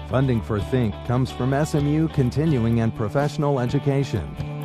Funding for Think comes from SMU Continuing and Professional Education.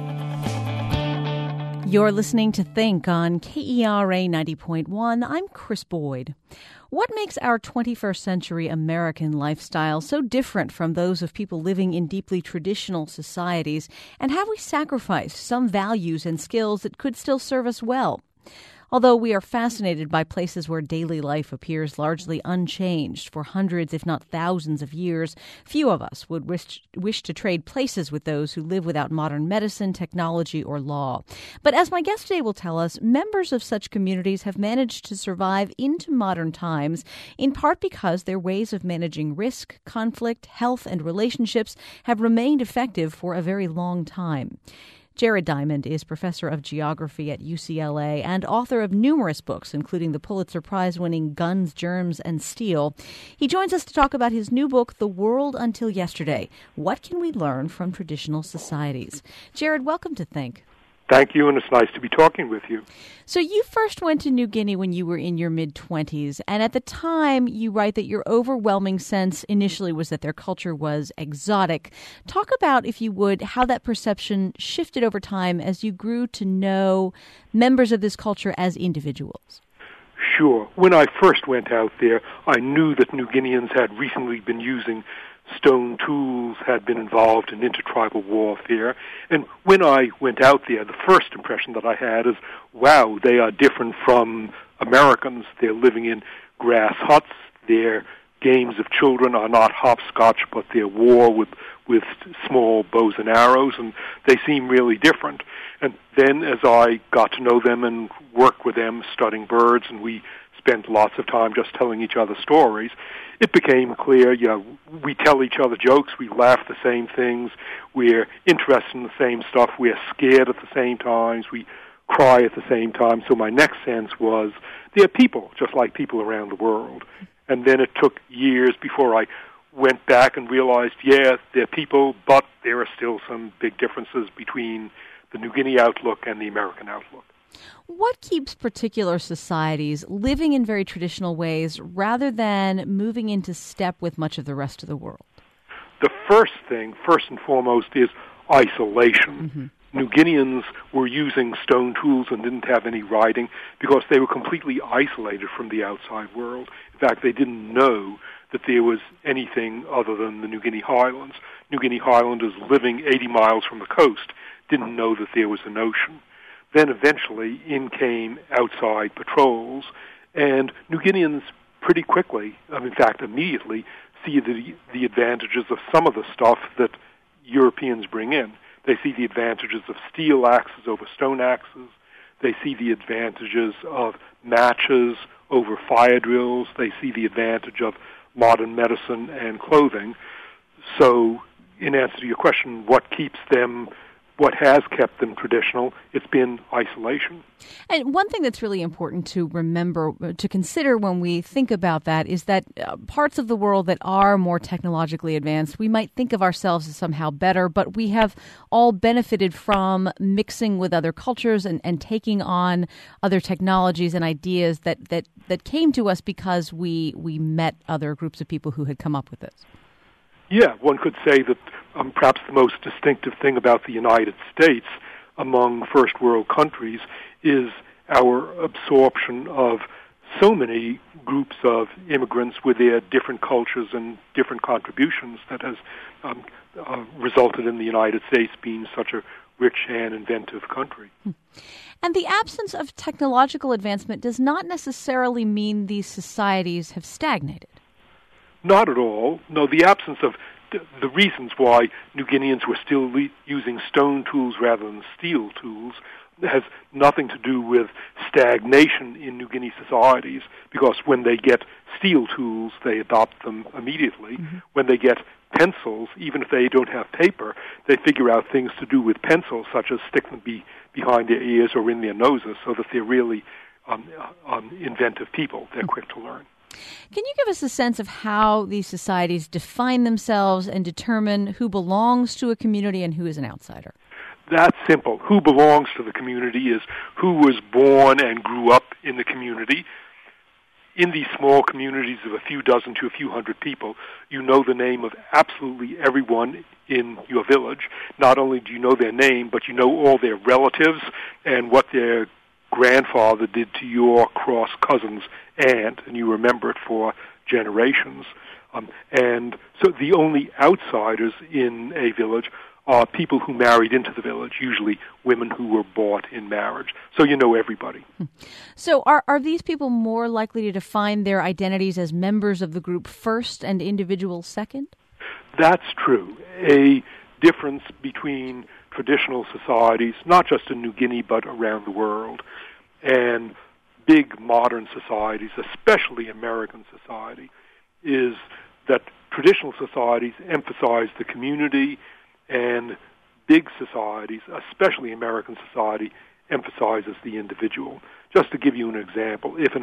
You're listening to Think on KERA 90.1. I'm Chris Boyd. What makes our 21st century American lifestyle so different from those of people living in deeply traditional societies? And have we sacrificed some values and skills that could still serve us well? Although we are fascinated by places where daily life appears largely unchanged for hundreds, if not thousands of years, few of us would wish to trade places with those who live without modern medicine, technology, or law. But as my guest today will tell us, members of such communities have managed to survive into modern times, in part because their ways of managing risk, conflict, health, and relationships have remained effective for a very long time. Jared Diamond is professor of geography at UCLA and author of numerous books, including the Pulitzer Prize-winning Guns, Germs, and Steel. He joins us to talk about his new book, The World Until Yesterday: What Can We Learn from Traditional Societies? Jared, welcome to Think. Thank you, and it's nice to be talking with you. So you first went to New Guinea when you were in your mid-20s, and at the time you write that your overwhelming sense initially was that their culture was exotic. Talk about, if you would, how that perception shifted over time as you grew to know members of this culture as individuals. Sure. When I first went out there, I knew that New Guineans had recently been using stone tools, had been involved in intertribal warfare. And when I went out there, the first impression that I had is, wow, they are different from Americans. They're living in grass huts. Their games of children are not hopscotch, but they're war with small bows and arrows, and they seem really different. And then as I got to know them and work with them, studying birds, and we spent lots of time just telling each other stories, it became clear, we tell each other jokes, we laugh the same things, we're interested in the same stuff, we're scared at the same times, we cry at the same time. So my next sense was, they're people, just like people around the world. And then it took years before I went back and realized, they're people, but there are still some big differences between the New Guinea outlook and the American outlook. What keeps particular societies living in very traditional ways rather than moving into step with much of the rest of the world? The first thing, first and foremost, is isolation. Mm-hmm. New Guineans were using stone tools and didn't have any writing because they were completely isolated from the outside world. In fact, they didn't know that there was anything other than the New Guinea Highlands. New Guinea Highlanders living 80 miles from the coast didn't know that there was an ocean. Then eventually in came outside patrols, and New Guineans pretty quickly, in fact immediately, see the advantages of some of the stuff that Europeans bring in. They see the advantages of steel axes over stone axes. They see the advantages of matches over fire drills. They see the advantage of modern medicine and clothing. So in answer to your question, what has kept them traditional, it's been isolation. And one thing that's really important to remember, to consider when we think about that, is that parts of the world that are more technologically advanced, we might think of ourselves as somehow better, but we have all benefited from mixing with other cultures and taking on other technologies and ideas that came to us because we met other groups of people who had come up with this. Yeah, one could say that perhaps the most distinctive thing about the United States among first world countries is our absorption of so many groups of immigrants with their different cultures and different contributions that has resulted in the United States being such a rich and inventive country. And the absence of technological advancement does not necessarily mean these societies have stagnated. Not at all. No, the absence of the reasons why New Guineans were still using stone tools rather than steel tools has nothing to do with stagnation in New Guinea societies, because when they get steel tools, they adopt them immediately. Mm-hmm. When they get pencils, even if they don't have paper, they figure out things to do with pencils, such as stick them behind their ears or in their noses, so that they're really inventive people. They're quick to learn. Can you give us a sense of how these societies define themselves and determine who belongs to a community and who is an outsider? That's simple. Who belongs to the community is who was born and grew up in the community. in these small communities of a few dozen to a few hundred people, you know the name of absolutely everyone in your village. Not only do you know their name, but you know all their relatives and what their grandfather did to your cross cousin's aunt, and you remember it for generations. And so the only outsiders in a village are people who married into the village, usually women who were bought in marriage. So you know everybody. So are these people more likely to define their identities as members of the group first and individuals second? That's true. A difference between traditional societies, not just in New Guinea but around the world, and big modern societies, especially American society, is that traditional societies emphasize the community, and big societies, especially American society, emphasizes the individual. Just to give you an example, if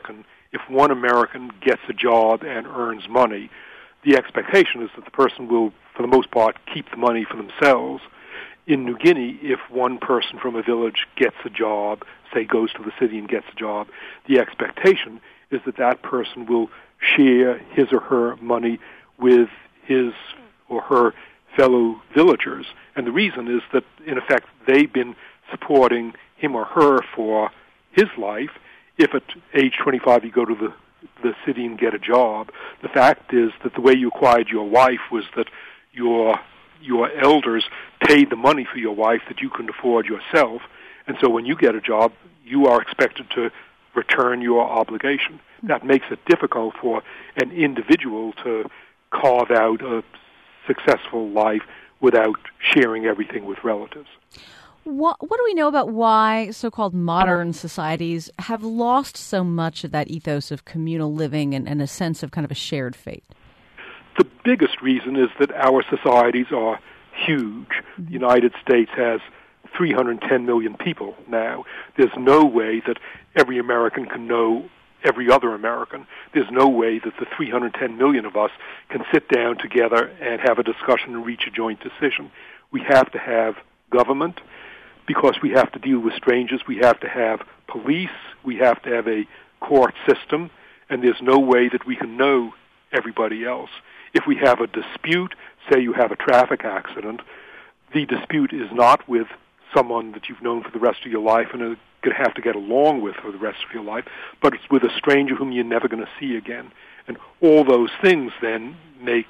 one American gets a job and earns money, the expectation is that the person will, for the most part, keep the money for themselves. In New Guinea, if one person from a village gets a job, say goes to the city and gets a job, the expectation is that that person will share his or her money with his or her fellow villagers. And the reason is that, in effect, they've been supporting him or her for his life. If at age 25 you go to the city and get a job, the fact is that the way you acquired your wife was that your elders paid the money for your wife that you couldn't afford yourself. And so when you get a job, you are expected to return your obligation. That makes it difficult for an individual to carve out a successful life without sharing everything with relatives. What do we know about why so-called modern societies have lost so much of that ethos of communal living and a sense of kind of a shared fate? The biggest reason is that our societies are huge. The United States has 310 million people now. There's no way that every American can know every other American. There's no way that the 310 million of us can sit down together and have a discussion and reach a joint decision. We have to have government because we have to deal with strangers. We have to have police. We have to have a court system. And there's no way that we can know everybody else. If we have a dispute, say you have a traffic accident, the dispute is not with someone that you've known for the rest of your life and are going to have to get along with for the rest of your life, but it's with a stranger whom you're never going to see again. And all those things then make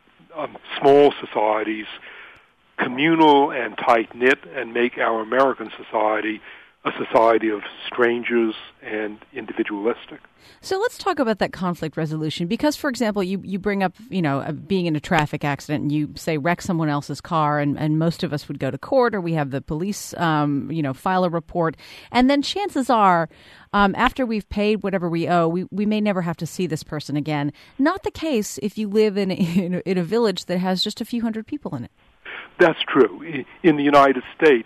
small societies communal and tight-knit and make our American society a society of strangers and individualistic. So let's talk about that conflict resolution because, for example, you bring up, being in a traffic accident and you say wreck someone else's car and most of us would go to court or we have the police, file a report. And then chances are, after we've paid whatever we owe, we may never have to see this person again. Not the case if you live in a village that has just a few hundred people in it. That's true. In the United States,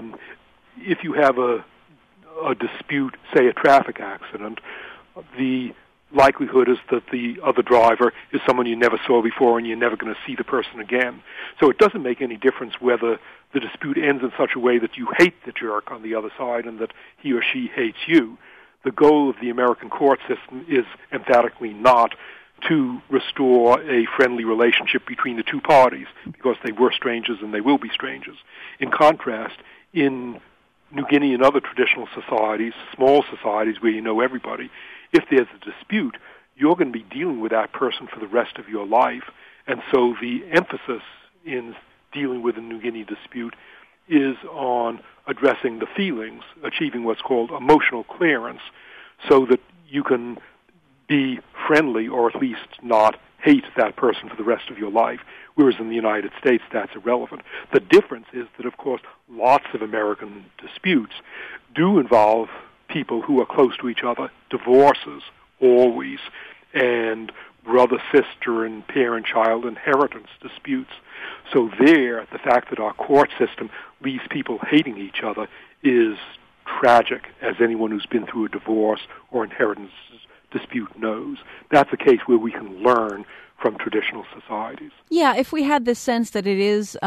if you have a dispute, say a traffic accident, the likelihood is that the other driver is someone you never saw before and you're never going to see the person again. So it doesn't make any difference whether the dispute ends in such a way that you hate the jerk on the other side and that he or she hates you. The goal of the American court system is emphatically not to restore a friendly relationship between the two parties because they were strangers and they will be strangers. In contrast, in New Guinea and other traditional societies, small societies where you know everybody, if there's a dispute, you're going to be dealing with that person for the rest of your life. And so the emphasis in dealing with a New Guinea dispute is on addressing the feelings, achieving what's called emotional clearance, so that you can be friendly or at least not hate that person for the rest of your life, whereas in the United States that's irrelevant. The difference is that, of course, lots of American disputes do involve people who are close to each other, divorces always, and brother-sister and parent-child inheritance disputes. So there, the fact that our court system leaves people hating each other is tragic, as anyone who's been through a divorce or inheritance dispute knows. That's a case where we can learn from traditional societies. Yeah, if we had this sense that it is,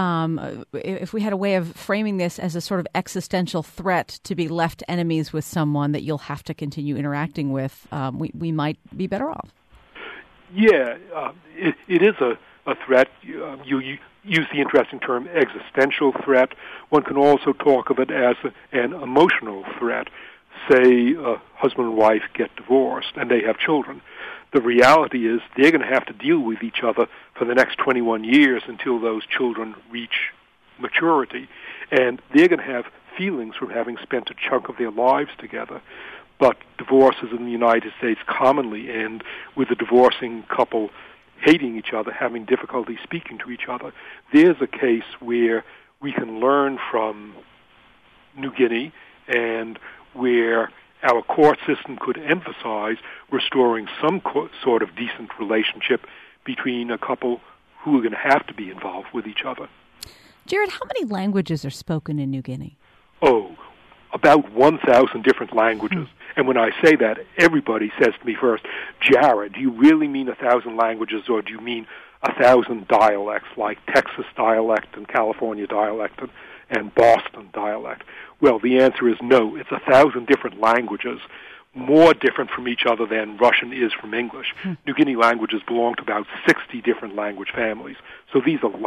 if we had a way of framing this as a sort of existential threat to be left enemies with someone that you'll have to continue interacting with, we might be better off. Yeah, it is a threat. You use the interesting term existential threat. One can also talk of it as an emotional threat. Say a husband and wife get divorced and they have children. The reality is they're going to have to deal with each other for the next 21 years until those children reach maturity. And they're going to have feelings from having spent a chunk of their lives together. But divorces in the United States commonly end with the divorcing couple hating each other, having difficulty speaking to each other. There's a case where we can learn from New Guinea and where our court system could emphasize restoring some sort of decent relationship between a couple who are going to have to be involved with each other. Jared, how many languages are spoken in New Guinea? Oh, about 1,000 different languages. And when I say that, everybody says to me first, Jared, do you really mean 1,000 languages, or do you mean 1,000 dialects, like Texas dialect and California dialect and Boston dialect? Well, the answer is no. It's 1,000 different languages, more different from each other than Russian is from English. New Guinea languages belong to about 60 different language families. So these are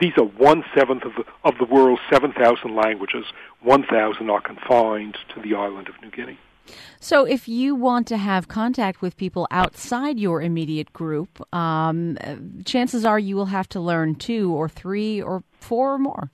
1/7 of the world's 7,000 languages. 1,000 are confined to the island of New Guinea. So if you want to have contact with people outside your immediate group, chances are you will have to learn 2 or 3 or 4 or more.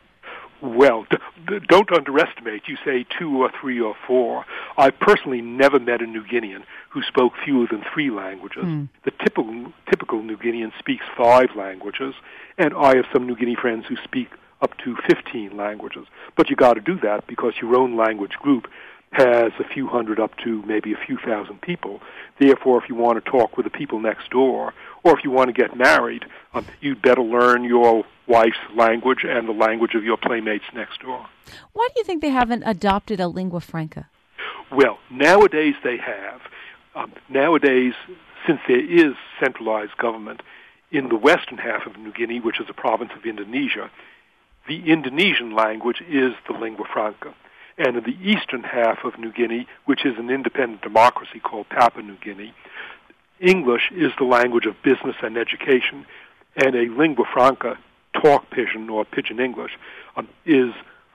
Well, don't underestimate. You say 2 or 3 or 4. I personally never met a New Guinean who spoke fewer than 3 languages. The typical New Guinean speaks 5 languages, and I have some New Guinea friends who speak up to 15 languages. But you got to do that because your own language group has a few hundred up to maybe a few thousand people. Therefore, if you want to talk with the people next door, or if you want to get married, you'd better learn your wife's language and the language of your playmates next door. Why do you think they haven't adopted a lingua franca? Well, nowadays they have. Nowadays, since there is centralized government in the western half of New Guinea, which is a province of Indonesia, the Indonesian language is the lingua franca. And in the eastern half of New Guinea, which is an independent democracy called Papua New Guinea, English is the language of business and education, and a lingua franca, talk Pidgin or Pidgin English, is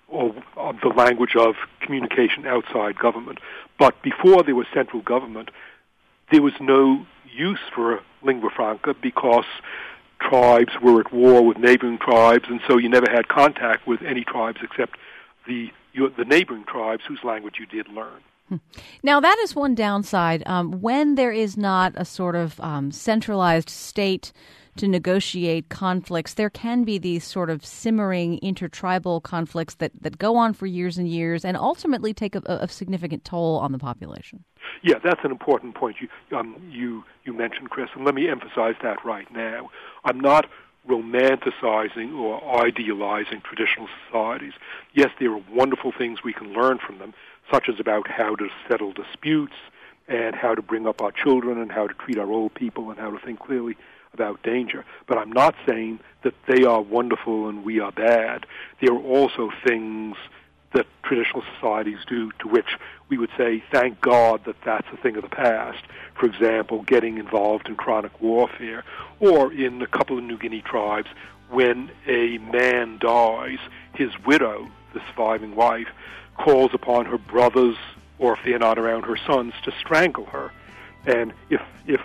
the language of communication outside government. But before there was central government, there was no use for a lingua franca because tribes were at war with neighboring tribes, and so you never had contact with any tribes except the neighboring tribes whose language you did learn. Now, that is one downside. When there is not a sort of centralized state to negotiate conflicts, there can be these sort of simmering intertribal conflicts that go on for years and years and ultimately take a significant toll on the population. Yeah, that's an important point you mentioned, Chris, and let me emphasize that right now. I'm not romanticizing or idealizing traditional societies. Yes, there are wonderful things we can learn from them, such as about how to settle disputes and how to bring up our children and how to treat our old people and how to think clearly about danger. But I'm not saying that they are wonderful and we are bad. There are also things that traditional societies do to which we would say, thank God that that's a thing of the past. For example, getting involved in chronic warfare, or in a couple of New Guinea tribes, when a man dies, his widow, the surviving wife, calls upon her brothers, or if they're not around, her sons, to strangle her. And if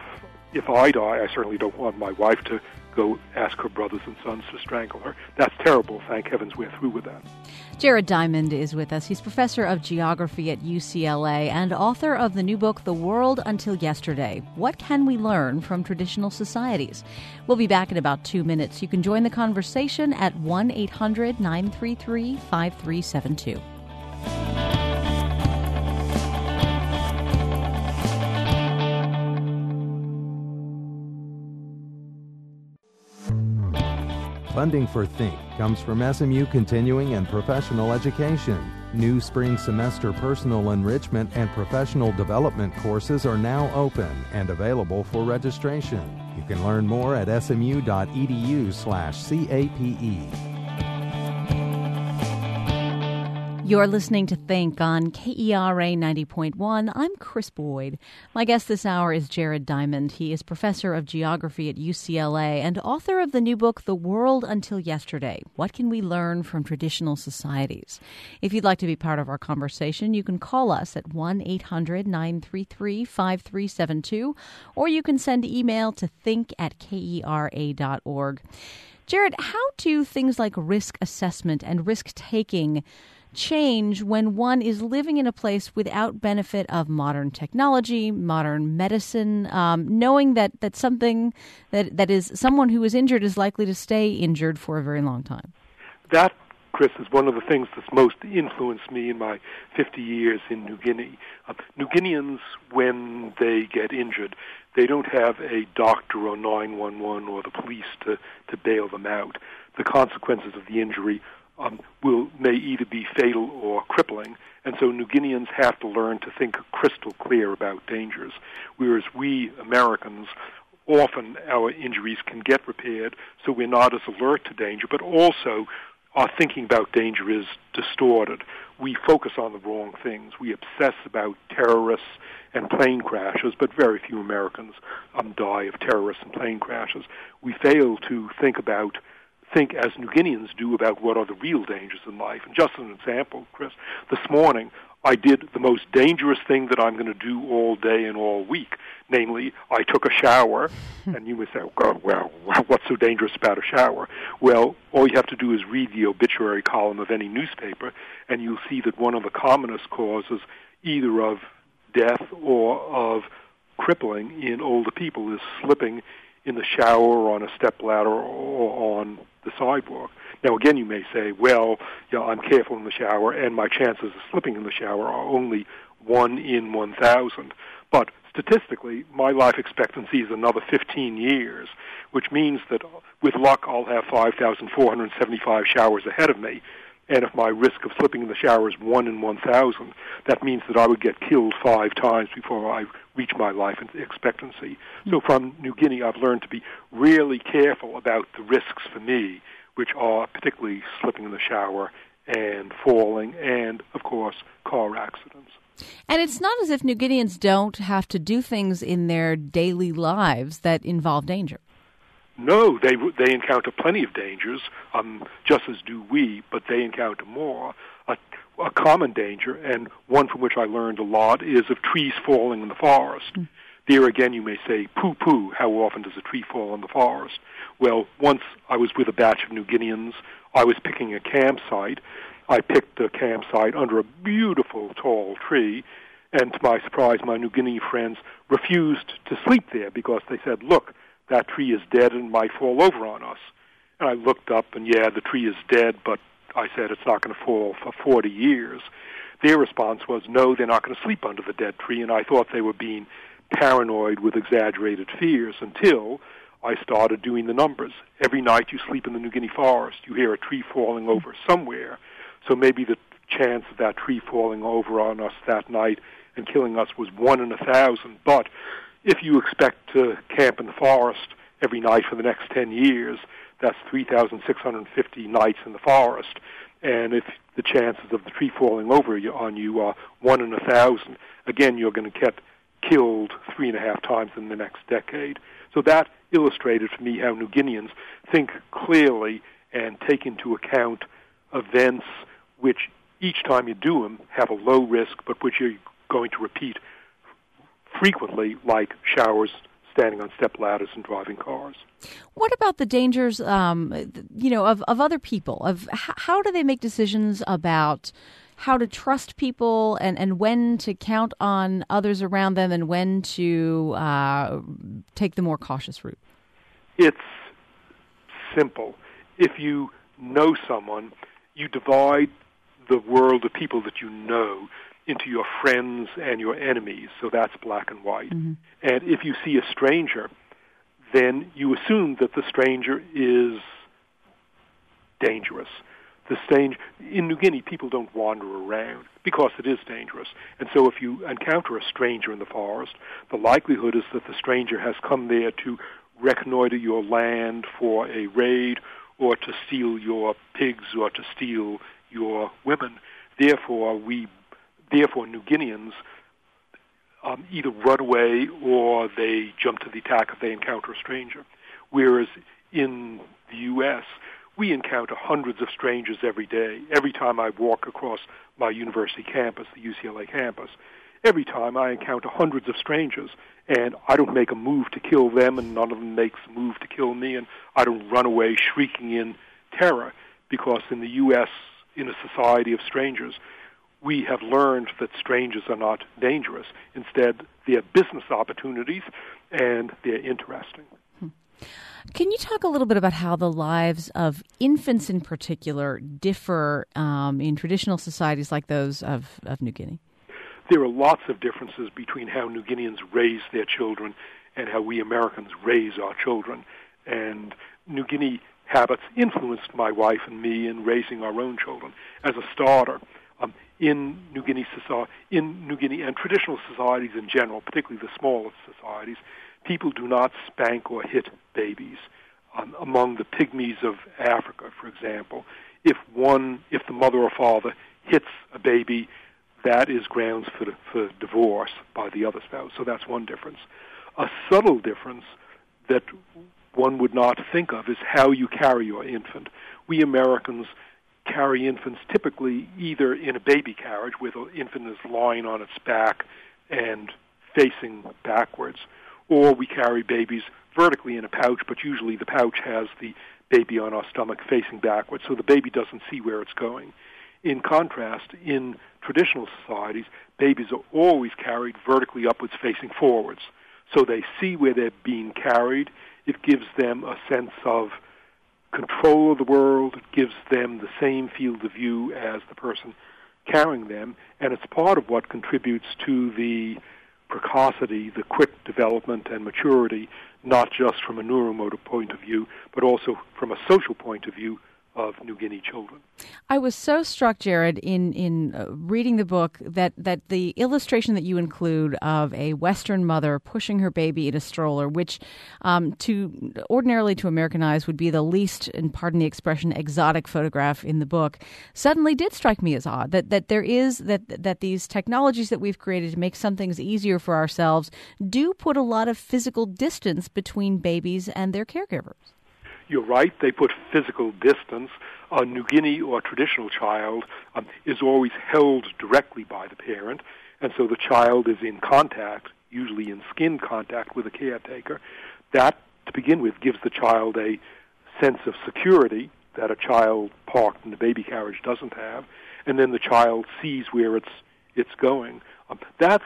I die, I certainly don't want my wife to go ask her brothers and sons to strangle her. That's terrible. Thank heavens we're through with that. Jared Diamond is with us. He's professor of geography at UCLA and author of the new book, The World Until Yesterday. What can we learn from traditional societies? We'll be back in about 2 minutes. You can join the conversation at 1-800-933-5372. Funding for Think comes from SMU Continuing and Professional Education. New spring semester personal enrichment and professional development courses are now open and available for registration. You can learn more at smu.edu/CAPE. You're listening to Think on KERA 90.1. I'm Chris Boyd. My guest this hour is Jared Diamond. He is professor of geography at UCLA and author of the new book, The World Until Yesterday: What Can We Learn from Traditional Societies? If you'd like to be part of our conversation, you can call us at 1-800-933-5372, or you can send email to think@kera.org. Jared, how do things like risk assessment and risk-taking change when one is living in a place without benefit of modern technology, modern medicine, knowing that something that is someone who is injured is likely to stay injured for a very long time? That, Chris, is one of the things that's most influenced me in my 50 years in New Guinea. New Guineans, when they get injured, they don't have a doctor or 911 or the police to bail them out. The consequences of the injury may either be fatal or crippling, and so New Guineans have to learn to think crystal clear about dangers, whereas we Americans, often our injuries can get repaired, so we're not as alert to danger, but also our thinking about danger is distorted. We focus on the wrong things. We obsess about terrorists and plane crashes, but very few Americans die of terrorists and plane crashes. We fail to think as New Guineans do about what are the real dangers in life. And just as an example, Chris, this morning I did the most dangerous thing that I'm going to do all day and all week. Namely, I took a shower, and you would say, oh, God, well, what's so dangerous about a shower? Well, all you have to do is read the obituary column of any newspaper, and you'll see that one of the commonest causes, either of death or of crippling in older people, is slipping in the shower or on a stepladder or on the sidewalk. Now, again, you may say, well, I'm careful in the shower, and my chances of slipping in the shower are only 1 in 1,000. But statistically, my life expectancy is another 15 years, which means that with luck, I'll have 5,475 showers ahead of me. And if my risk of slipping in the shower is 1 in 1,000, that means that I would get killed 5 times before I reach my life expectancy. So from New Guinea, I've learned to be really careful about the risks for me, which are particularly slipping in the shower and falling and, of course, car accidents. And it's not as if New Guineans don't have to do things in their daily lives that involve danger. No, they encounter plenty of dangers, just as do we, but they encounter more. A common danger, and one from which I learned a lot, is of trees falling in the forest. There again, you may say, pooh-pooh, how often does a tree fall in the forest? Well, once I was with a batch of New Guineans, I was picking a campsite. I picked a campsite under a beautiful tall tree, and to my surprise, my New Guinea friends refused to sleep there because they said, look, that tree is dead and might fall over on us. And I looked up, and yeah, the tree is dead, but I said it's not going to fall for 40 years. Their response was, no, they're not going to sleep under the dead tree, and I thought they were being paranoid with exaggerated fears until I started doing the numbers. Every night you sleep in the New Guinea forest, you hear a tree falling over somewhere, so maybe the chance of that tree falling over on us that night and killing us was 1 in 1,000, but if you expect to camp in the forest every night for the next 10 years, that's 3,650 nights in the forest. And if the chances of the tree falling over on you are 1 in 1,000, again, you're going to get killed 3.5 times in the next decade. So that illustrated for me how New Guineans think clearly and take into account events which each time you do them have a low risk, but which you're going to repeat frequently, like showers, standing on step ladders, and driving cars. What about the dangers, of other people? Of how do they make decisions about how to trust people and when to count on others around them and when to take the more cautious route? It's simple. If you know someone, you divide the world of people that you know into your friends and your enemies, so that's black and white. Mm-hmm. And if you see a stranger, then you assume that the stranger is dangerous. in New Guinea, people don't wander around because it is dangerous. And so if you encounter a stranger in the forest, the likelihood is that the stranger has come there to reconnoiter your land for a raid or to steal your pigs or to steal your women. Therefore, New Guineans either run away or they jump to the attack if they encounter a stranger. Whereas in the U.S., we encounter hundreds of strangers every day. Every time I walk across my university campus, the UCLA campus, every time I encounter hundreds of strangers, and I don't make a move to kill them, and none of them makes a move to kill me, and I don't run away shrieking in terror, because in the U.S., in a society of strangers, we have learned that strangers are not dangerous. Instead, they're business opportunities, and they're interesting. Can you talk a little bit about how the lives of infants in particular differ in traditional societies like those of New Guinea? There are lots of differences between how New Guineans raise their children and how we Americans raise our children. And New Guinea habits influenced my wife and me in raising our own children. As a starter, in New Guinea and traditional societies in general, particularly the smallest societies, people do not spank or hit babies. Among the pygmies of Africa, for example, if the mother or father hits a baby, that is grounds for divorce by the other spouse. So that's one difference. A subtle difference that one would not think of is how you carry your infant. We Americans carry infants typically either in a baby carriage where the infant is lying on its back and facing backwards, or we carry babies vertically in a pouch, but usually the pouch has the baby on our stomach facing backwards, so the baby doesn't see where it's going. In contrast, in traditional societies, babies are always carried vertically upwards facing forwards, so they see where they're being carried. It gives them a sense of control of the world. It gives them the same field of view as the person carrying them, and it's part of what contributes to the precocity, the quick development and maturity, not just from a neuromotor point of view, but also from a social point of view of New Guinea children. I was so struck, Jared, in reading the book that the illustration that you include of a Western mother pushing her baby in a stroller, which ordinarily to American eyes would be the least, and pardon the expression, exotic photograph in the book, suddenly did strike me as odd. That these technologies that we've created to make some things easier for ourselves do put a lot of physical distance between babies and their caregivers. You're right, they put physical distance. A New Guinea or traditional child is always held directly by the parent, and so the child is in contact, usually in skin contact with a caretaker. That, to begin with, gives the child a sense of security that a child parked in the baby carriage doesn't have, and then the child sees where it's going. That's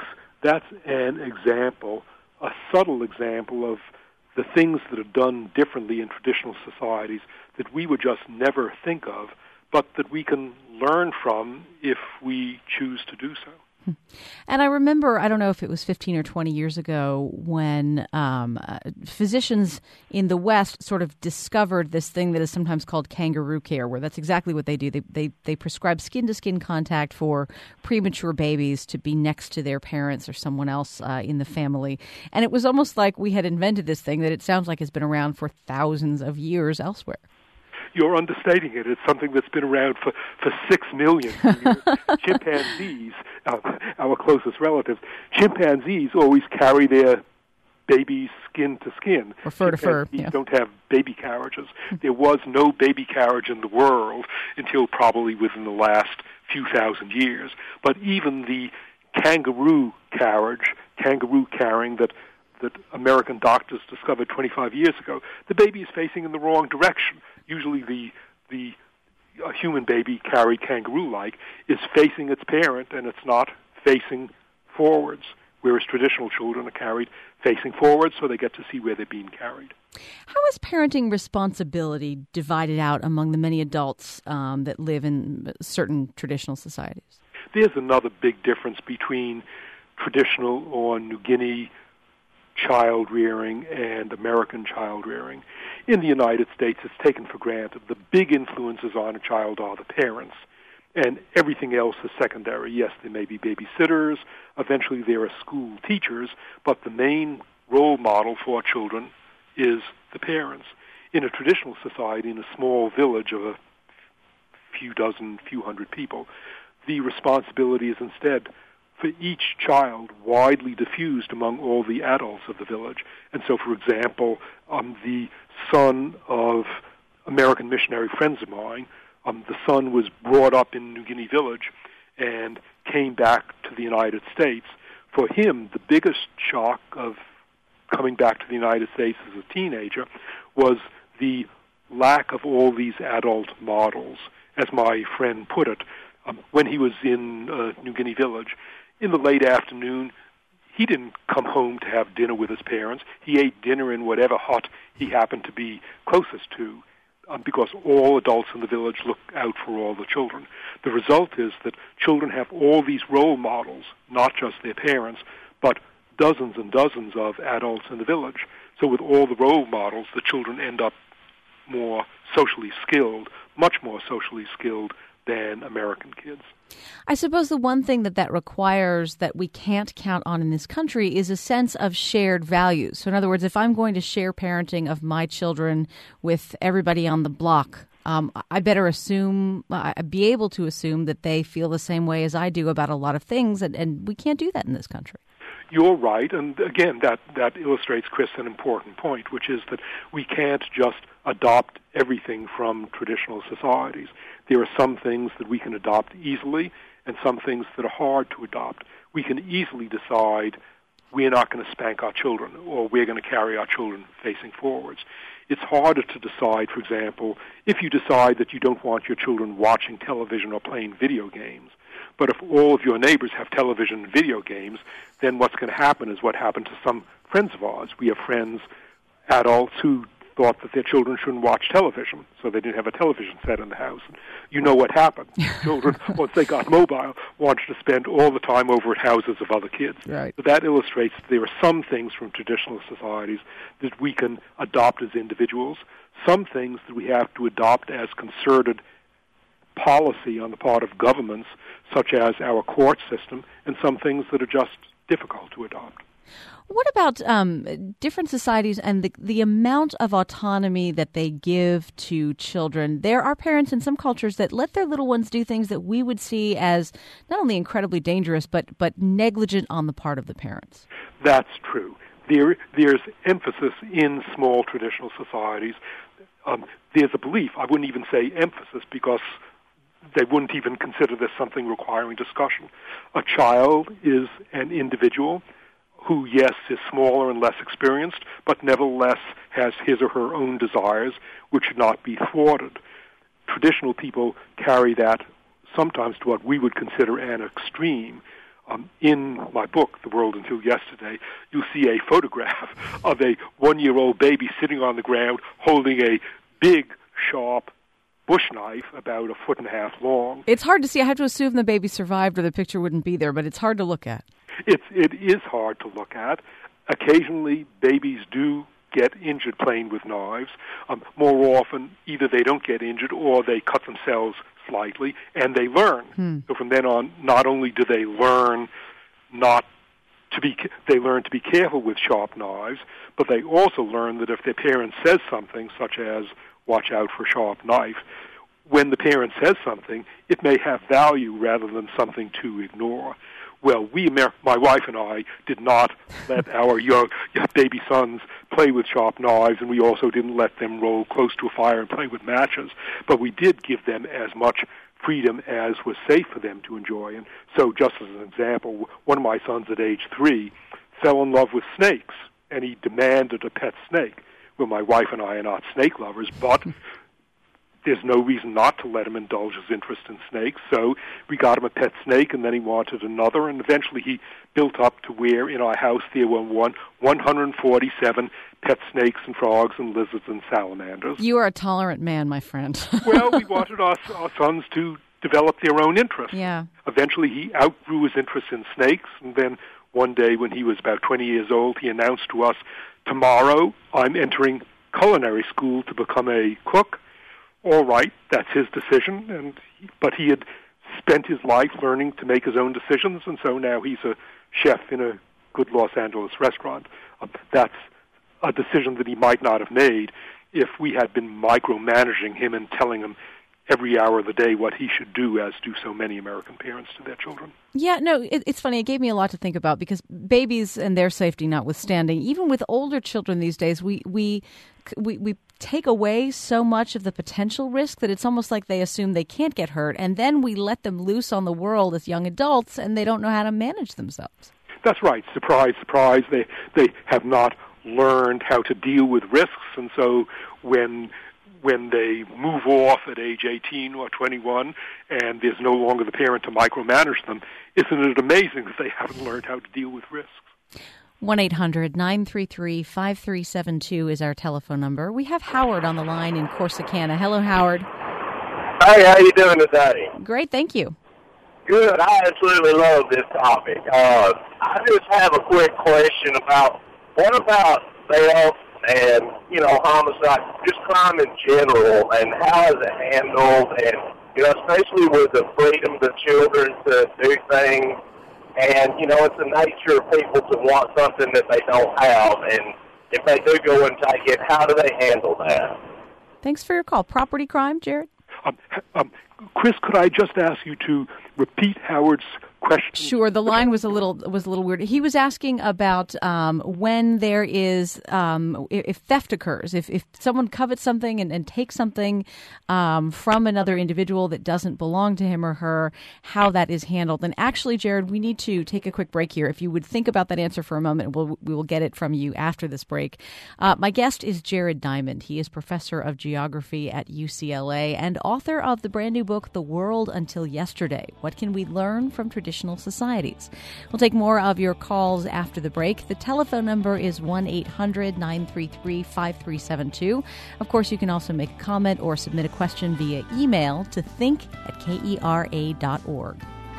an example, a subtle example of the things that are done differently in traditional societies that we would just never think of, but that we can learn from if we choose to do so. And I remember, I don't know if it was 15 or 20 years ago, when physicians in the West sort of discovered this thing that is sometimes called kangaroo care, where that's exactly what they do. They prescribe skin-to-skin contact for premature babies to be next to their parents or someone else in the family. And it was almost like we had invented this thing that it sounds like has been around for thousands of years elsewhere. You're understating it. It's something that's been around for 6 million years. Chimpanzees, our closest relatives, chimpanzees always carry their babies skin to skin. Or fur to fur. Chimpanzees don't have baby carriages. There was no baby carriage in the world until probably within the last few thousand years. But even the kangaroo carrying that American doctors discovered 25 years ago, the baby is facing in the wrong direction. Usually the human baby carried kangaroo-like is facing its parent, and it's not facing forwards, whereas traditional children are carried facing forwards, so they get to see where they're being carried. How is parenting responsibility divided out among the many adults that live in certain traditional societies? There's another big difference between traditional or New Guinea child rearing and American child rearing. In the United States, it's taken for granted the big influences on a child are the parents, and everything else is secondary. Yes, there may be babysitters, eventually there are school teachers, but the main role model for children is the parents. In a traditional society, in a small village of a few dozen, few hundred people, the responsibility is instead for each child widely diffused among all the adults of the village. And so, for example, the son of American missionary friends of mine, the son was brought up in New Guinea Village and came back to the United States. For him, the biggest shock of coming back to the United States as a teenager was the lack of all these adult models. As my friend put it, when he was in New Guinea Village, in the late afternoon, he didn't come home to have dinner with his parents. He ate dinner in whatever hut he happened to be closest to, because all adults in the village look out for all the children. The result is that children have all these role models, not just their parents, but dozens and dozens of adults in the village. So with all the role models, the children end up more socially skilled, much more socially skilled than American kids. I suppose the one thing that requires that we can't count on in this country is a sense of shared values. So in other words, if I'm going to share parenting of my children with everybody on the block, I better be able to assume that they feel the same way as I do about a lot of things, and we can't do that in this country. You're right, and again, that illustrates, Chris, an important point, which is that we can't just adopt everything from traditional societies. There are some things that we can adopt easily and some things that are hard to adopt. We can easily decide we're not going to spank our children or we're going to carry our children facing forwards. It's harder to decide, for example, if you decide that you don't want your children watching television or playing video games. But if all of your neighbors have television and video games, then what's going to happen is what happened to some friends of ours. We have friends, adults, who thought that their children shouldn't watch television, so they didn't have a television set in the house. You know what happened. Children, once they got mobile, wanted to spend all the time over at houses of other kids. Right. So that illustrates that there are some things from traditional societies that we can adopt as individuals, some things that we have to adopt as concerted policy on the part of governments, such as our court system, and some things that are just difficult to adopt. What about different societies and the amount of autonomy that they give to children? There are parents in some cultures that let their little ones do things that we would see as not only incredibly dangerous, but negligent on the part of the parents. That's true. There's emphasis in small traditional societies. There's a belief, I wouldn't even say emphasis, because they wouldn't even consider this something requiring discussion. A child is an individual who, yes, is smaller and less experienced, but nevertheless has his or her own desires, which should not be thwarted. Traditional people carry that sometimes to what we would consider an extreme. In my book, The World Until Yesterday, you'll see a photograph of a one-year-old baby sitting on the ground holding a big, sharp bush knife about 1.5 feet long. It's hard to see. I have to assume the baby survived or the picture wouldn't be there, but it's hard to look at. It is hard to look at. Occasionally, babies do get injured playing with knives. More often, either they don't get injured or they cut themselves slightly, and they learn. So from then on, not only do they learn they learn to be careful with sharp knives, but they also learn that if their parent says something, such as watch out for sharp knife, when the parent says something, it may have value rather than something to ignore. Well, my wife and I did not let our young baby sons play with sharp knives, and we also didn't let them roll close to a fire and play with matches. But we did give them as much freedom as was safe for them to enjoy. And so, just as an example, one of my sons at age 3 fell in love with snakes, and he demanded a pet snake. Well, my wife and I are not snake lovers, but there's no reason not to let him indulge his interest in snakes. So we got him a pet snake, and then he wanted another, and eventually he built up to where in our house there were 147 pet snakes and frogs and lizards and salamanders. You are a tolerant man, my friend. Well, we wanted our sons to develop their own interests. Yeah. Eventually he outgrew his interest in snakes, and then one day when he was about 20 years old, he announced to us, tomorrow I'm entering culinary school to become a cook. All right, that's his decision, but he had spent his life learning to make his own decisions, and so now he's a chef in a good Los Angeles restaurant. That's a decision that he might not have made if we had been micromanaging him and telling him every hour of the day what he should do, as do so many American parents to their children. Yeah, no, it's funny. It gave me a lot to think about because babies and their safety notwithstanding, even with older children these days, we take away so much of the potential risk that it's almost like they assume they can't get hurt, and then we let them loose on the world as young adults, and they don't know how to manage themselves. That's right. Surprise, surprise. They have not learned how to deal with risks, and so when they move off at age 18 or 21 and there's no longer the parent to micromanage them, isn't it amazing that they haven't learned how to deal with risks? 1-800-933-5372 is our telephone number. We have Howard on the line in Corsicana. Hello, Howard. Hey, how you doing today? Great, thank you. Good. I absolutely love this topic. I just have a quick question about what about theft and, homicide, just crime in general, and how is it handled, and, especially with the freedom of the children to do things, and, it's the nature of people to want something that they don't have, and if they do go and take it, how do they handle that? Thanks for your call. Property crime, Jared? Chris, could I just ask you to repeat Howard's question? Sure. The line was a little weird. He was asking about when there is if theft occurs, if someone covets something and takes something from another individual that doesn't belong to him or her, how that is handled. And actually, Jared, we need to take a quick break here. If you would think about that answer for a moment, we will get it from you after this break. My guest is Jared Diamond. He is professor of geography at UCLA and author of the brand new book, The World Until Yesterday. What can we learn from traditional societies? We'll take more of your calls after the break. The telephone number is 1-800-933-5372. Of course, you can also make a comment or submit a question via email to think@kera.org.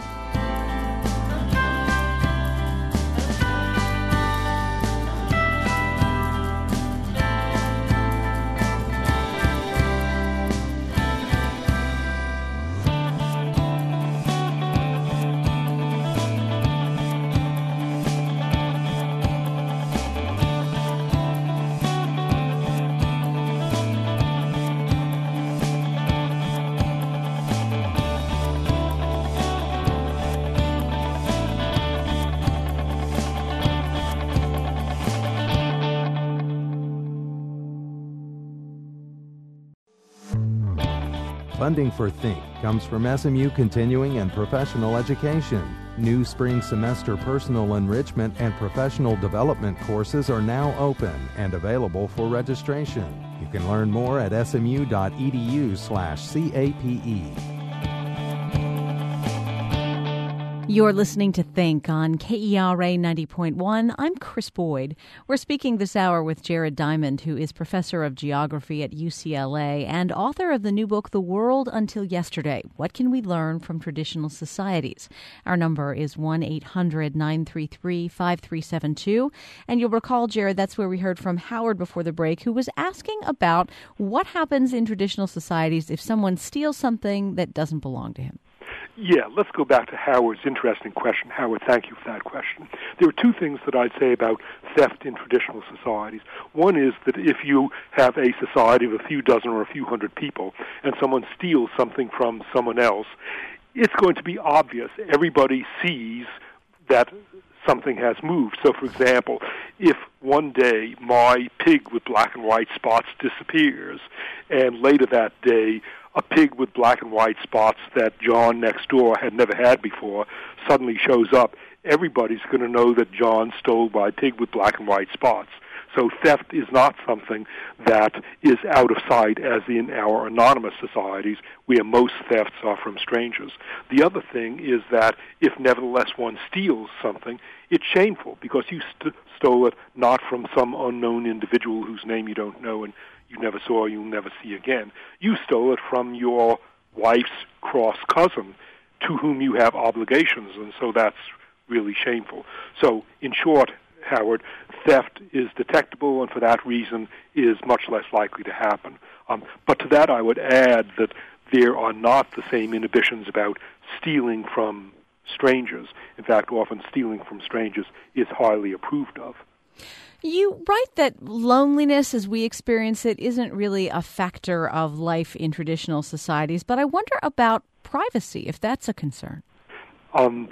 Funding for Think comes from SMU Continuing and Professional Education. New spring semester personal enrichment and professional development courses are now open and available for registration. You can learn more at smu.edu/CAPE. You're listening to Think on KERA 90.1. I'm Chris Boyd. We're speaking this hour with Jared Diamond, who is professor of geography at UCLA and author of the new book, The World Until Yesterday. What can we learn from traditional societies? Our number is 1-800-933-5372. And you'll recall, Jared, that's where we heard from Howard before the break, who was asking about what happens in traditional societies if someone steals something that doesn't belong to him. Yeah, let's go back to Howard's interesting question. Howard, thank you for that question. There are two things that I'd say about theft in traditional societies. One is that if you have a society of a few dozen or a few hundred people and someone steals something from someone else, it's going to be obvious. Everybody sees that something has moved. So, for example, if one day my pig with black and white spots disappears, and later that day a pig with black and white spots that John next door had never had before suddenly shows up, everybody's going to know that John stole my pig with black and white spots. So theft is not something that is out of sight as in our anonymous societies where most thefts are from strangers. The other thing is that if nevertheless one steals something, it's shameful because you stole it not from some unknown individual whose name you don't know and you never saw, you'll never see again. You stole it from your wife's cross cousin to whom you have obligations, and so that's really shameful. So, in short, Howard, theft is detectable and for that reason is much less likely to happen. But to that I would add that there are not the same inhibitions about stealing from strangers. In fact, often stealing from strangers is highly approved of. You write that loneliness, as we experience it, isn't really a factor of life in traditional societies, but I wonder about privacy, if that's a concern. I'm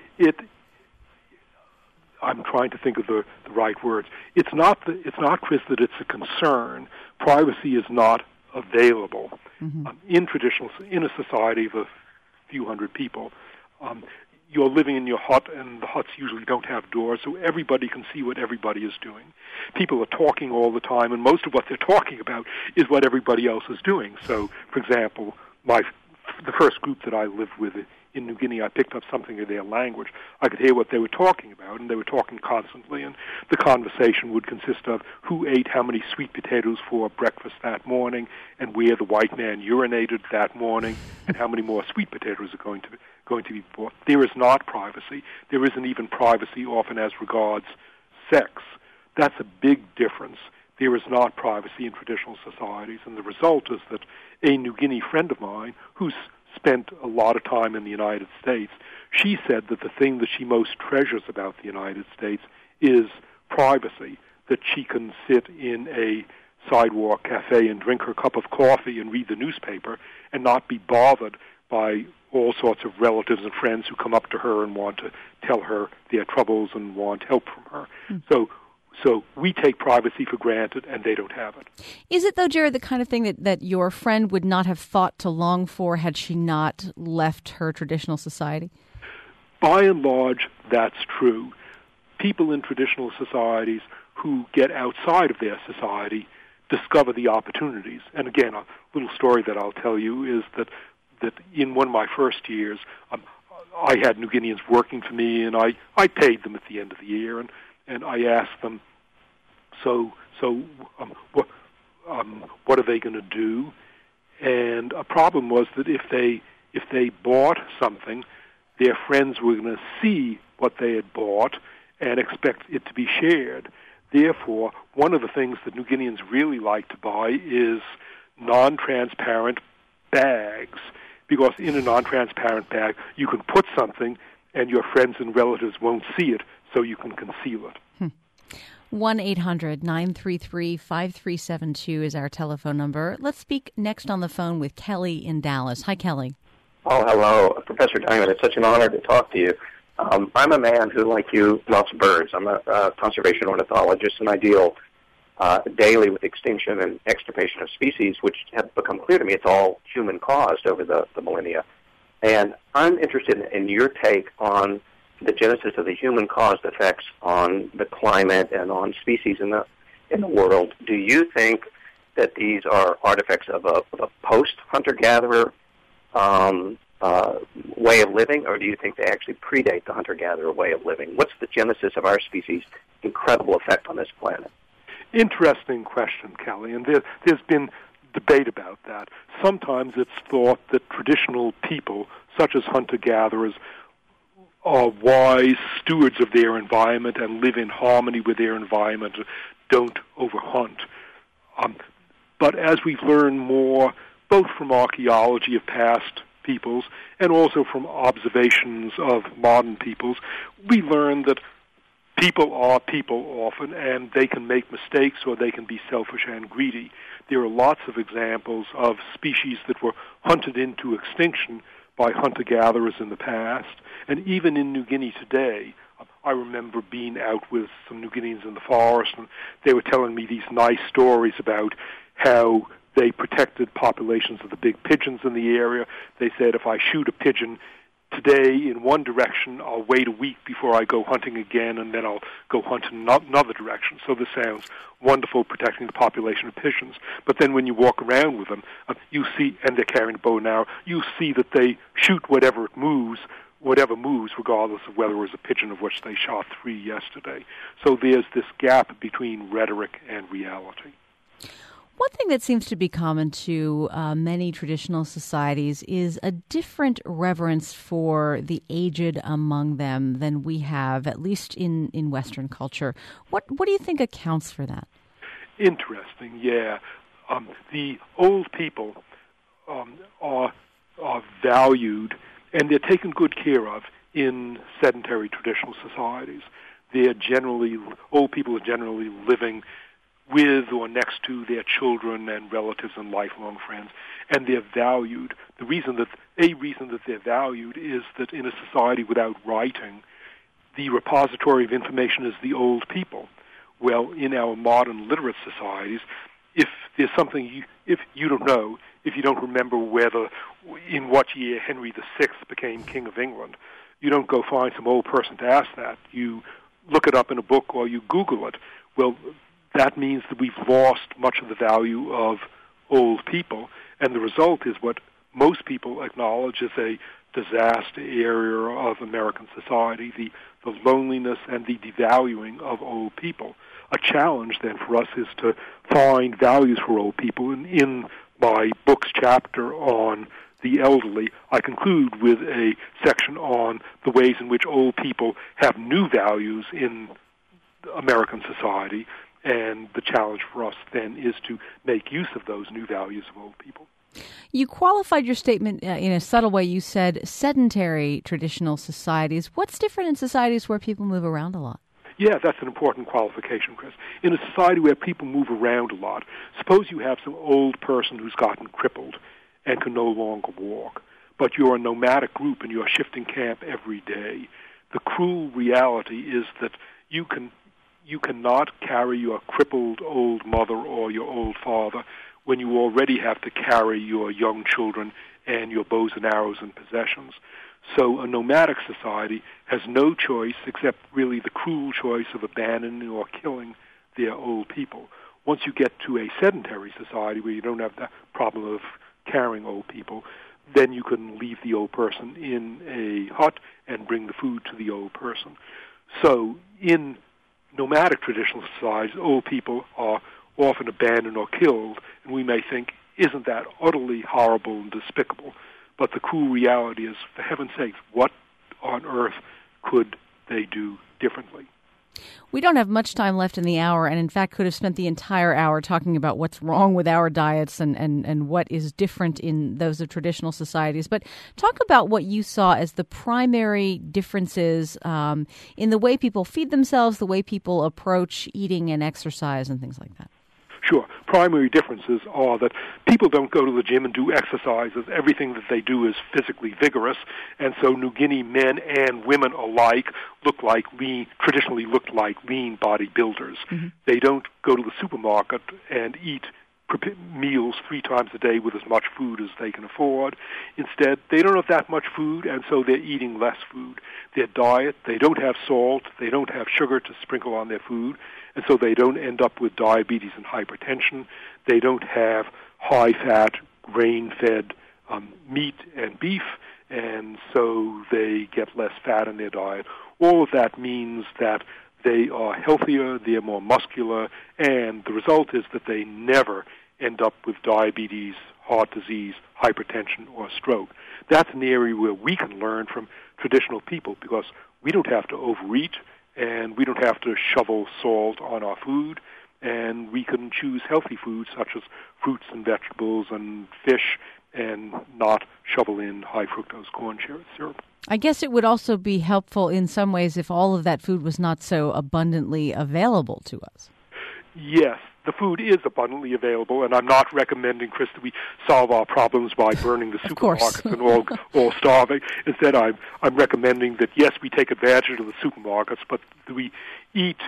trying to think of the right words. It's not, Chris, that it's a concern. Privacy is not available. Mm-hmm. In a society of a few hundred people, you're living in your hut, and the huts usually don't have doors, so everybody can see what everybody is doing. People are talking all the time, and most of what they're talking about is what everybody else is doing. So, for example, the first group that I lived with in New Guinea, I picked up something of their language. I could hear what they were talking about, and they were talking constantly, and the conversation would consist of who ate how many sweet potatoes for breakfast that morning, and where the white man urinated that morning, and how many more sweet potatoes are going to be bought. There is not privacy. There isn't even privacy often as regards sex. That's a big difference. There is not privacy in traditional societies, and the result is that a New Guinea friend of mine who's spent a lot of time in the United States, she said that the thing that she most treasures about the United States is privacy, that she can sit in a sidewalk cafe and drink her cup of coffee and read the newspaper and not be bothered by all sorts of relatives and friends who come up to her and want to tell her their troubles and want help from her. So we take privacy for granted, and they don't have it. Is it, though, Jared, the kind of thing that your friend would not have thought to long for had she not left her traditional society? By and large, that's true. People in traditional societies who get outside of their society discover the opportunities. And again, a little story that I'll tell you is that in one of my first years, I had New Guineans working for me, and I paid them at the end of the year, and I asked them, what are they going to do? And a problem was that if they bought something, their friends were going to see what they had bought and expect it to be shared. Therefore, one of the things that New Guineans really like to buy is non-transparent bags, because in a non-transparent bag you can put something and your friends and relatives won't see it, so you can conceal it. 1-800-933-5372 is our telephone number. Let's speak next on the phone with Kelly in Dallas. Hi, Kelly. Oh, hello, Professor Diamond. It's such an honor to talk to you. I'm a man who, like you, loves birds. I'm a conservation ornithologist, and I deal daily with extinction and extirpation of species, which have become clear to me it's all human-caused over the millennia. And I'm interested in your take on the genesis of the human-caused effects on the climate and on species in the world. Do you think that these are artifacts of a post-hunter-gatherer way of living, or do you think they actually predate the hunter-gatherer way of living? What's the genesis of our species' incredible effect on this planet? Interesting question, Kelly, and there's been debate about that. Sometimes it's thought that traditional people, such as hunter-gatherers, are wise stewards of their environment and live in harmony with their environment, don't overhunt. But as we've learned more, both from archaeology of past peoples and also from observations of modern peoples, we learn that people are people often, and they can make mistakes or they can be selfish and greedy. There are lots of examples of species that were hunted into extinction by hunter-gatherers in the past. And even in New Guinea today, I remember being out with some New Guineans in the forest, and they were telling me these nice stories about how they protected populations of the big pigeons in the area. They said, if I shoot a pigeon today in one direction, I'll wait a week before I go hunting again, and then I'll go hunt in another direction. So this sounds wonderful, protecting the population of pigeons. But then when you walk around with them, you see, and they're carrying a bow and arrow, you see that they shoot whatever moves, regardless of whether it was a pigeon of which they shot 3 yesterday. So there's this gap between rhetoric and reality. One thing that seems to be common to many traditional societies is a different reverence for the aged among them than we have, at least in Western culture. What do you think accounts for that? Interesting, yeah. The old people are valued, and they're taken good care of in sedentary traditional societies. Old people are generally living with or next to their children and relatives and lifelong friends, and they're valued. A reason that they're valued is that in a society without writing, the repository of information is the old people. Well, in our modern literate societies, if there's something if you don't know, if you don't remember in what year Henry VI became King of England, you don't go find some old person to ask that. You look it up in a book or you Google it. Well, that means that we've lost much of the value of old people, and the result is what most people acknowledge as a disaster area of American society, the loneliness and the devaluing of old people. A challenge then for us is to find values for old people. And in my book's chapter on the elderly, I conclude with a section on the ways in which old people have new values in American society, and the challenge for us then is to make use of those new values of old people. You qualified your statement in a subtle way. You said sedentary traditional societies. What's different in societies where people move around a lot? Yeah, that's an important qualification, Chris. In a society where people move around a lot, suppose you have some old person who's gotten crippled and can no longer walk, but you're a nomadic group and you're shifting camp every day. The cruel reality is that you cannot carry your crippled old mother or your old father when you already have to carry your young children and your bows and arrows and possessions. So a nomadic society has no choice except really the cruel choice of abandoning or killing their old people. Once you get to a sedentary society where you don't have the problem of carrying old people, then you can leave the old person in a hut and bring the food to the old person. So in nomadic traditional societies, old people are often abandoned or killed, and we may think, isn't that utterly horrible and despicable? But the cruel reality is, for heaven's sakes, what on earth could they do differently? We don't have much time left in the hour, and in fact could have spent the entire hour talking about what's wrong with our diets and what is different in those of traditional societies. But talk about what you saw as the primary differences in the way people feed themselves, the way people approach eating and exercise and things like that. Sure. Primary differences are that people don't go to the gym and do exercises. Everything that they do is physically vigorous, and so New Guinea men and women alike traditionally looked like lean bodybuilders. Mm-hmm. They don't go to the supermarket and eat meals 3 times a day with as much food as they can afford. Instead, they don't have that much food, and so they're eating less food. Their diet, they don't have salt, they don't have sugar to sprinkle on their food, and so they don't end up with diabetes and hypertension. They don't have high-fat, grain-fed meat and beef, and so they get less fat in their diet. All of that means that they are healthier, they're more muscular, and the result is that they never end up with diabetes, heart disease, hypertension, or stroke. That's an area where we can learn from traditional people because we don't have to overeat, and we don't have to shovel salt on our food, and we can choose healthy foods such as fruits and vegetables and fish and not shovel in high fructose corn syrup. I guess it would also be helpful in some ways if all of that food was not so abundantly available to us. Yes, the food is abundantly available, and I'm not recommending, Chris, that we solve our problems by burning the supermarkets and all starving. Instead, I'm recommending that, yes, we take advantage of the supermarkets, but that we eat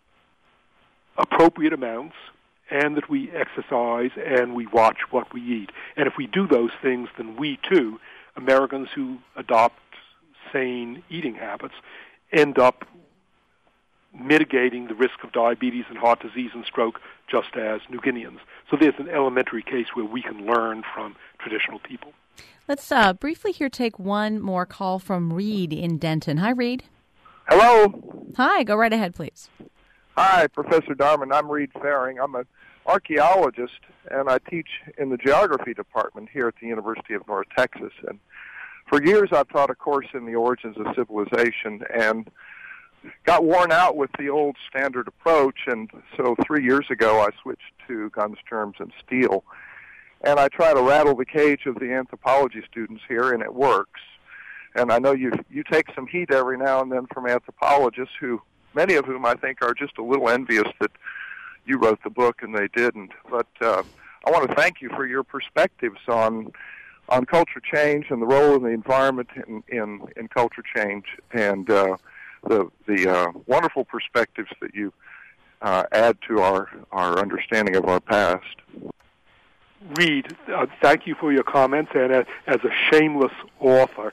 appropriate amounts and that we exercise and we watch what we eat. And if we do those things, then we, too, Americans who adopt sane eating habits, end up mitigating the risk of diabetes and heart disease and stroke just as New Guineans. So there's an elementary case where we can learn from traditional people. Let's briefly here take one more call from Reed in Denton. Hi, Reed. Hello. Hi, go right ahead, please. Hi, Professor Darman. I'm Reed Faring. I'm an archaeologist, and I teach in the geography department here at the University of North Texas. And for years I've taught a course in the origins of civilization and got worn out with the old standard approach, and so 3 years ago I switched to guns, germs, and steel. And I try to rattle the cage of the anthropology students here, and it works. And I know you take some heat every now and then from anthropologists, who many of whom I think are just a little envious that you wrote the book and they didn't. But I want to thank you for your perspectives on culture change and the role of the environment in culture change, and the wonderful perspectives that you add to our understanding of our past. Reed, thank you for your comments, and as a shameless author,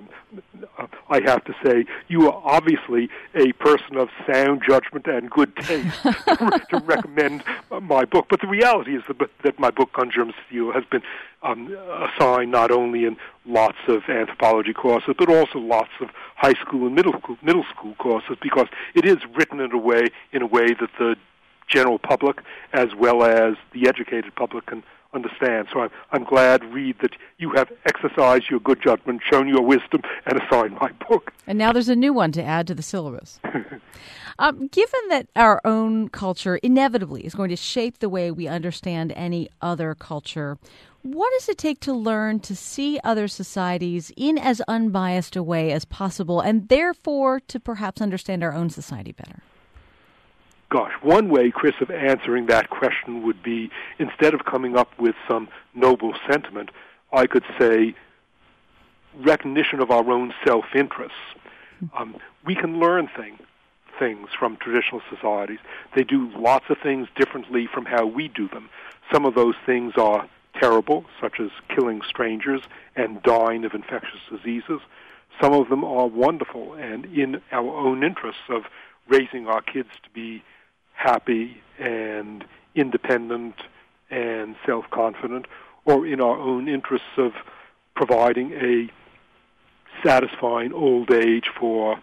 I have to say you are obviously a person of sound judgment and good taste to recommend my book. But the reality is that my book, Guns, Germs, Steel, has been assigned not only in lots of anthropology courses, but also lots of high school and middle school courses, because it is written in a way that the general public, as well as the educated public, can understand. So I'm glad, Reed, that you have exercised your good judgment, shown your wisdom, and assigned my book. And now there's a new one to add to the syllabus. Given that our own culture inevitably is going to shape the way we understand any other culture, what does it take to learn to see other societies in as unbiased a way as possible, and therefore to perhaps understand our own society better? Gosh, one way, Chris, of answering that question would be, instead of coming up with some noble sentiment, I could say recognition of our own self-interests. We can learn things from traditional societies. They do lots of things differently from how we do them. Some of those things are terrible, such as killing strangers and dying of infectious diseases. Some of them are wonderful and in our own interests of raising our kids to be happy and independent and self-confident, or in our own interests of providing a satisfying old age for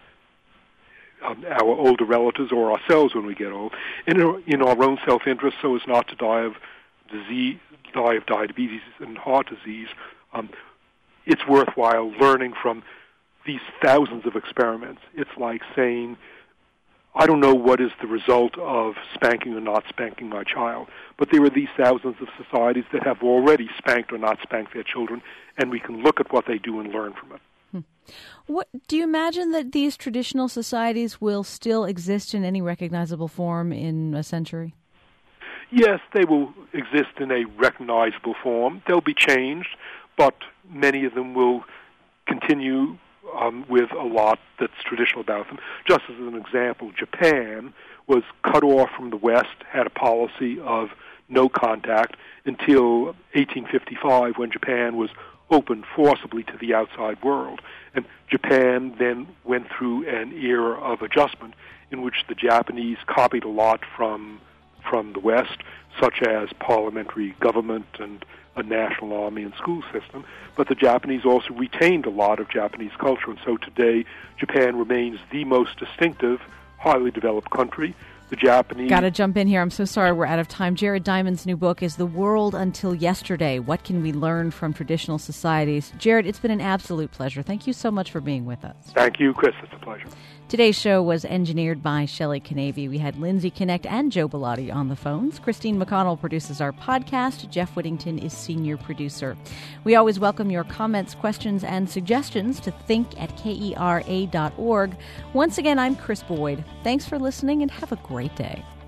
our older relatives or ourselves when we get old, in our own self-interest, so as not to die of diabetes and heart disease. It's worthwhile learning from these thousands of experiments. It's like saying, I don't know what is the result of spanking or not spanking my child, but there are these thousands of societies that have already spanked or not spanked their children, and we can look at what they do and learn from it. What do you imagine that these traditional societies will still exist in any recognizable form in a century? Yes, they will exist in a recognizable form. They'll be changed, but many of them will continue with a lot that's traditional about them. Just as an example, Japan was cut off from the West, had a policy of no contact until 1855, when Japan was opened forcibly to the outside world. And Japan then went through an era of adjustment in which the Japanese copied a lot from the West, such as parliamentary government and a national army and school system, but the Japanese also retained a lot of Japanese culture, and so today Japan remains the most distinctive, highly developed country. The Japanese... Got to jump in here. I'm so sorry we're out of time. Jared Diamond's new book is The World Until Yesterday. What can we learn from traditional societies? Jared, it's been an absolute pleasure. Thank you so much for being with us. Thank you, Chris. It's a pleasure. Today's show was engineered by Shelley Canavy. We had Lindsay Connect and Joe Bellotti on the phones. Christine McConnell produces our podcast. Jeff Whittington is senior producer. We always welcome your comments, questions, and suggestions to think@kera.org. Once again, I'm Chris Boyd. Thanks for listening and have a great day.